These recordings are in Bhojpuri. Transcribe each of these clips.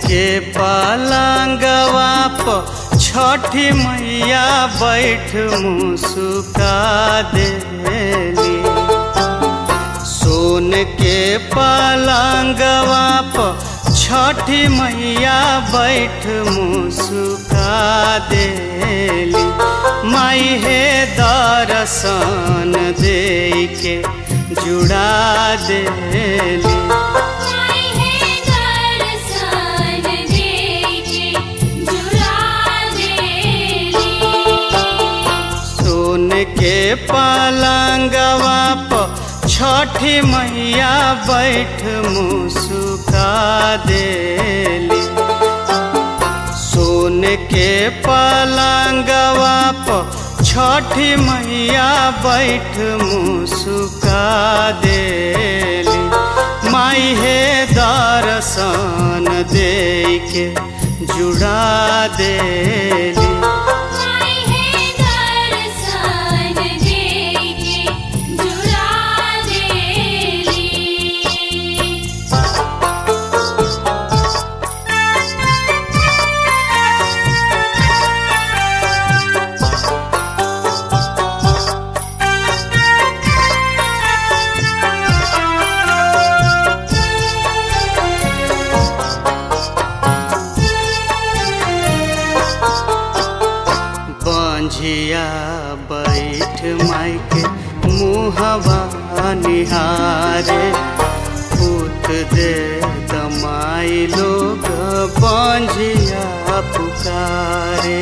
के पलंगवा प छठी मैया बैठ मुस्का देली। सोन के पलंगवा प छठी मैया बैठ मुस्का देली। माई हे दर्शन दे के जुड़ा देली। के पलंगवा प छठी मैया बैठ मुस्का देली। सोन के पलंगवा प छठी मैया बैठ मुस्का देली। माई हे दर्शन दे के जुड़ा देली। बंझिया बैठ माई के मुहवा निहारे। पूत दे दमाई लोग बंझिया पुकारे।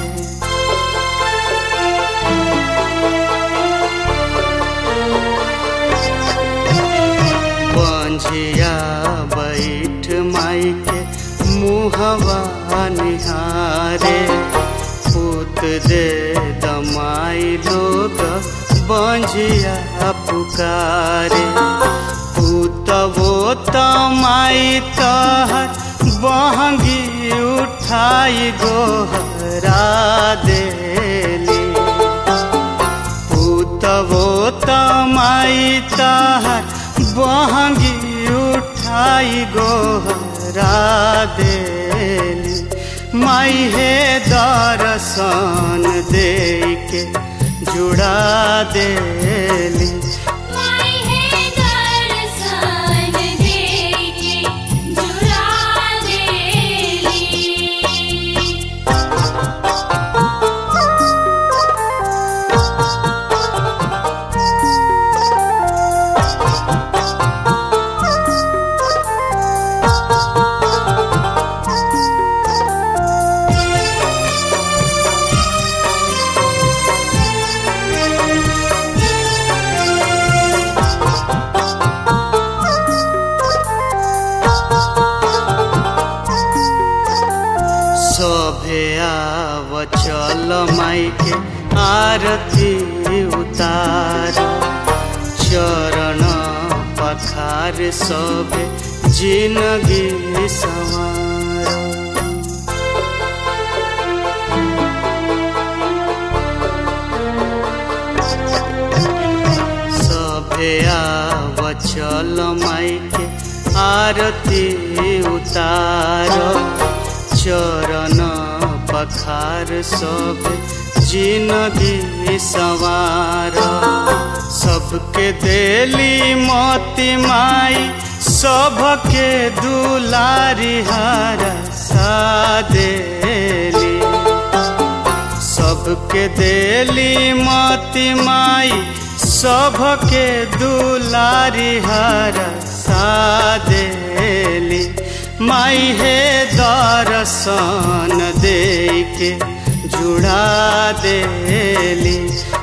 बंझिया बैठ माई के मुहवा निहारे। पूत दे दमाई लोग बंझिया पुकारे। पूत वो तमाई तहर बहंगी उठाई गोहरा देली। पूत वो तमाई तहर बहंगी उठाई गोहरा देली। माई हे दर्शन दे के जुड़ा देली। सभे आव चल माई के आरती उतार। चरण पखार सभे जिंदगी संवार। सभे आव चल माई के आरती उतार। चरण पखार सब जिंदगी संवार। सबके देली मोती माई सबके दुलारी हरसा देली। सबके देली मोती माई सबके दुलारी हरसा देली। माई हे दर्शन दे के जुड़ा देली।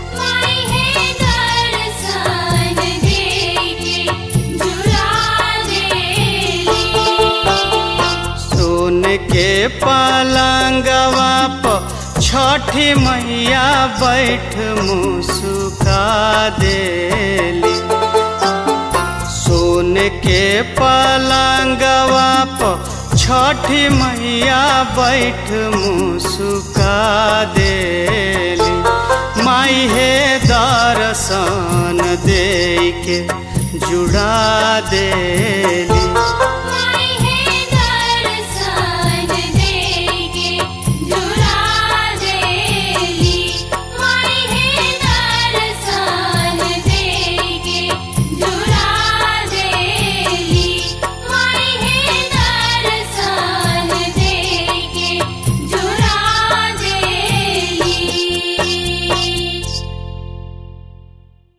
सोन के पलंगवा प छठी मैया बैठ मुस्का देली। सोन के पलंगवा प छठी मैया बैठ मुस्का देली। माई हे दर्शन दे के जुड़ा दे।